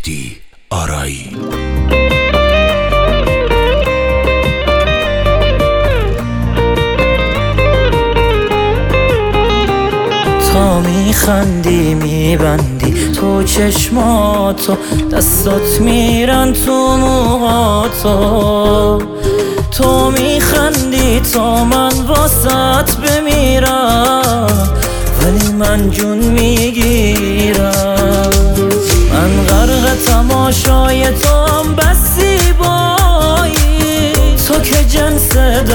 مهدی آرایی. تا میخندی میبندی تو چشماتو، دستات میرن تو موهاتو. تو میخندی تا من واسط بمیرم، ولی من جون میگیرم. من غرق تماشای تو هم بس زیبایی، تو که جنس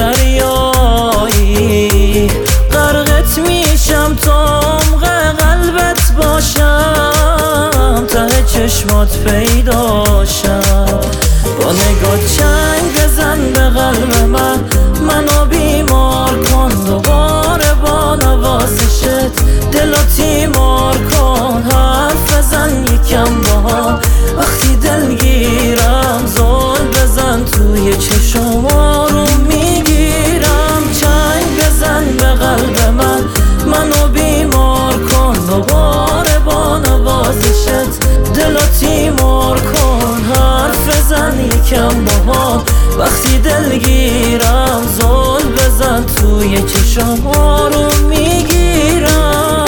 دریایی. غرقت میشم تا عمق قلبت باشم، ته چشمات پیداشم. با نگاه چنگ بزن به قلب منو بیمار کن. دوباره با نوازشت دلو تیمار کن. حرف بزن یکم باها وقتی دلگیرم. زل بزن توی چشم آروم میگیرم. چنگ بزن به قلب منو بیمار کن. دوباره با نوازشت دلو تیمار کن. حرف بزن یکم باها وقتی دلگیرم. زل بزن توی چشم آروم میگیرم.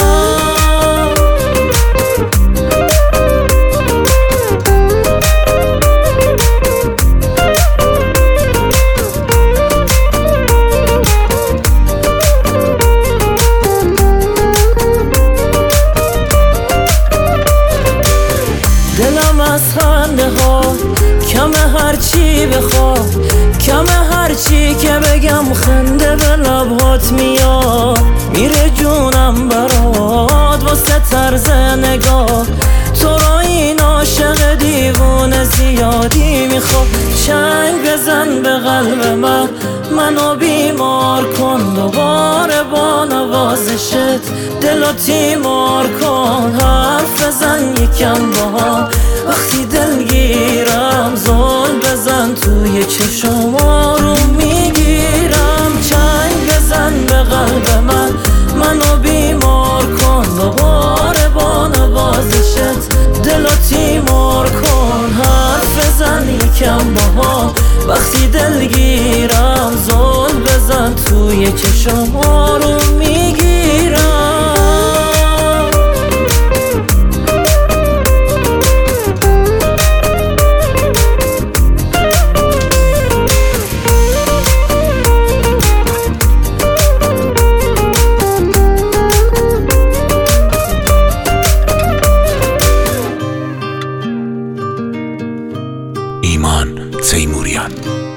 دلم از خنده ها کمه هرچی بخواد، کمه هرچی که بگم خنده به لبات میاد. میره جونم برات واسه طرز نگاه، تو را این عاشق دیوونه زیادی میخواد. چنگ بزن به قلب منو بیمار کن. دوباره با نوازشت دلو تیمار کن. حرف بزن یکم باها وقتی دلگیرم. زل بزن توی چشم آروم میگیرم. چنگ بزن به قلب منو بیمار کن. دوباره با نوازشت دلو تیمار کن. حرف بزن یکم باها وقتی دلگیرم. زل بزن توی چشم آروم میگیرم. ایمان تیموریان.